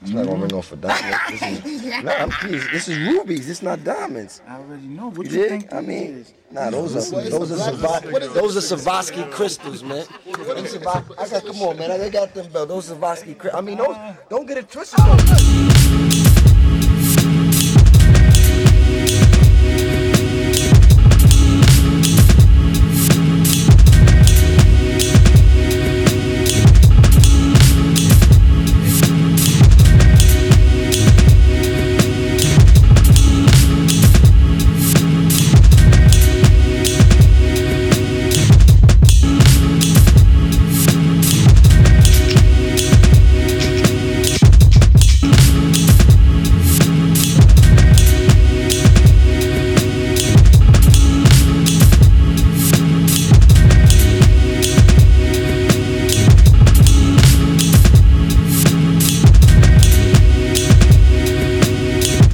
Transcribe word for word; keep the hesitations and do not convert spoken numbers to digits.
It's not gonna ring off for diamonds. This is, nah, I'm pleased. This is rubies. It's not diamonds. I already know. What You you dig? think I this mean, is? nah, those are those are Sava- those are Swarovski crystals, man. Them Sava- I got come on, man. I got them, bro. Those Swarovski crystals. I mean, those. Don't get it twisted, though.